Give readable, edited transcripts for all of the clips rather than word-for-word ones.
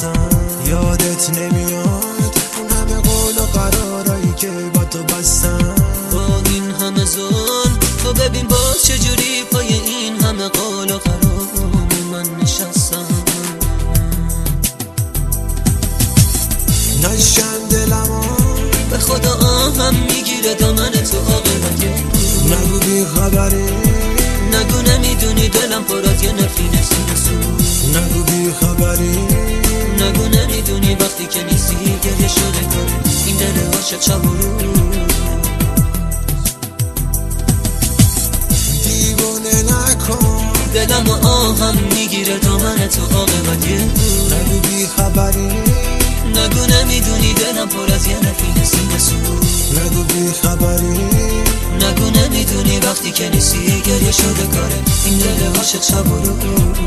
هستم. یادت نمیاد اون همه قول و قرارایی که با تو بستم. با این همه ظلم تو ببین باز چجوری پای این همه قول و قرار من نشستم. نشکن دلمو به خدا آهم میگیره دامن تو عاقبت. نگو بی خبری، نگو نمیدونی دلم پر از یه نفرین سوز. نگو بی خبری، نگو نمیدونی وقتی که نیستی گریه شده کاره این دل عاشق شب و روز. دیوونه نکن دلم و آهم میگیره دامن تو عاقبت. نگو بی خبری، نگو نمیدونی دلم پر از یه نفرین سوز. نگو بی خبری، نگو نمیدونی وقتی که نیستی گریه شده کاره این دل عاشق شب و روز.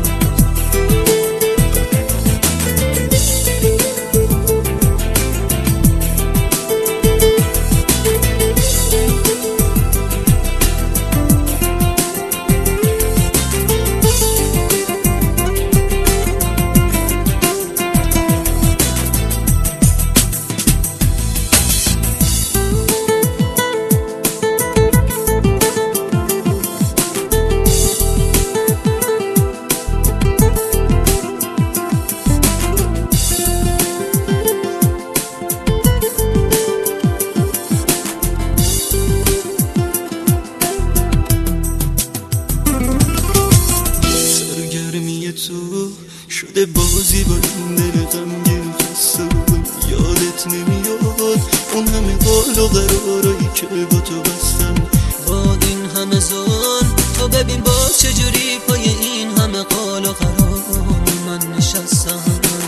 تو شده بازی با این دل غمگین خسته. یادت نمیاد اون همه قول و قرارایی که با تو بستم. با این همه ظلم تو ببین باز چجوری پای این همه قول و قرار من نشستم.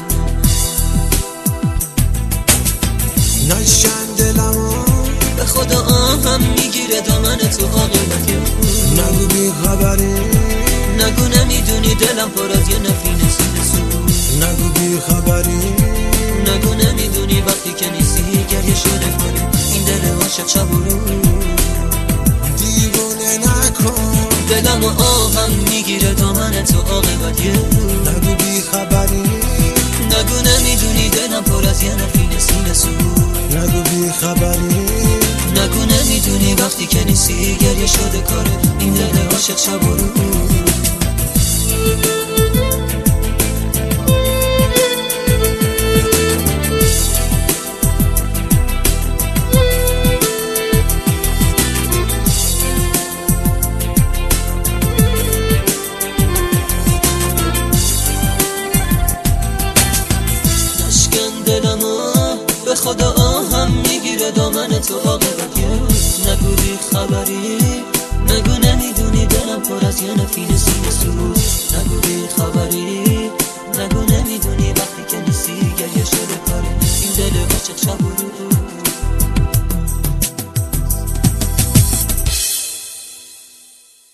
نشکن دلمو به خدا آهم میگیره دامن تو عاقبت. نگو بی خبری، نگو نمیدونی دلم پر از یه نفرین سوز. نگو بی خبری، نگو نمیدونی وقتی که نیستی گریه شده کنه این دل عاشق شب و روز. دیوونه نکن دلم و آهم میگیره دامن تو عاقبت. نگو بی خبری، نگو نمیدونی دلم پر از یه نفرین سوز. نگو بی خبری، نگو نمیدونی وقتی که نیستی گریه شده کاره این دل عاشق شب و روز. به خدا آهم میگیره دامن تو عاقبت. نگو بی خبری، نگو نمیدونی دلم پر از یه نفرین سوز. نگو بی خبری،